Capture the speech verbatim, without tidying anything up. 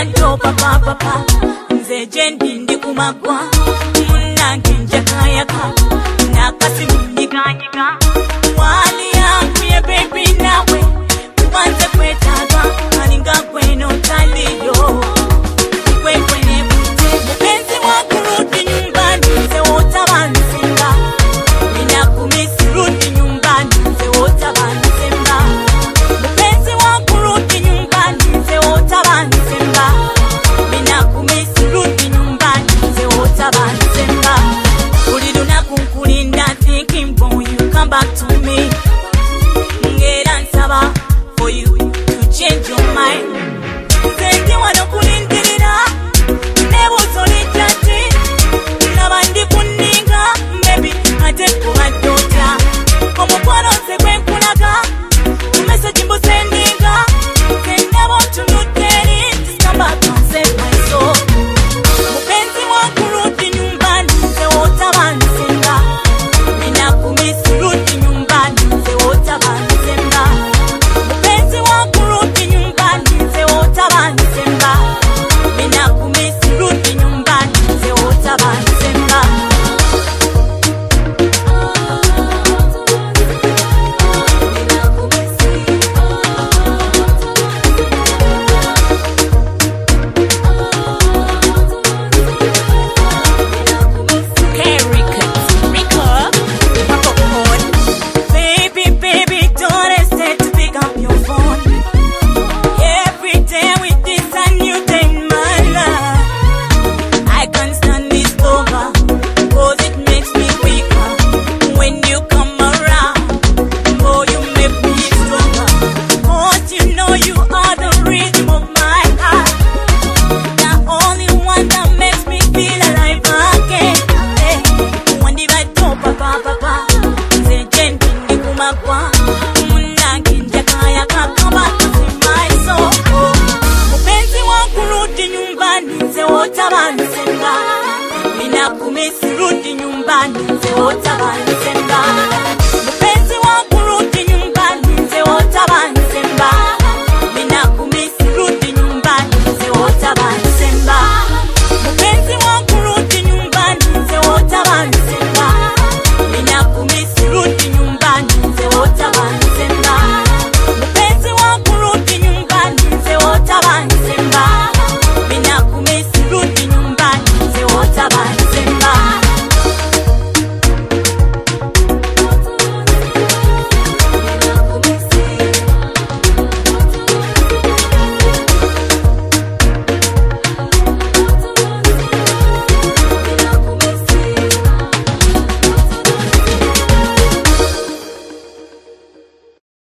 bato papa papa nze jendi ndi kumagwa munange njakayaka nakasi munyiganyiga wali yangu ye baby nawe kubanze kwetaga alinga kweno taliyo kwekwe nebute mupenzi wangu rudi nyumbani nze wotabansemba ninakumisi rudi nyumbani nze wotabansemba mupenzi wangu rudi nyumbani nze wotabansemba ninakumisi rudi nyumbani nze wotabansemba uli lunaku nkulinda thinking boy you come back to me ngera nsaba for you to change your mind nze wano kulindirira nebuzo lijati nabandi kuninga maybe ate kubadota omukwano nze gwenkulaga message mbusendinga senabo tunuteri just come back and save my soul mupenzi wangu rudi nyumbani nze wotabansemba ninakumisi rudi nyumbani nze wotabansemba mupenzi wangu rudi nyumbani nze wotabansemba ninakumisi rudi nyumbani nze wotabansemba Baby, baby, don't hesitate to pick up your phone. Every day with this a new day in my life. I can't stand this over, cause it makes me weaker. When you come around, oh, you make me stronger. Cause you know you are the rhythm of my heart. The only one that makes me feel alive again. Hey, one divide to papa papa. Nze jendi ndi kumagwa munange njakayaka kama my soul mupenzi wangu rudi nyumbani nze wotabansemba ninakumisi rudi nyumbani nze wotabansemba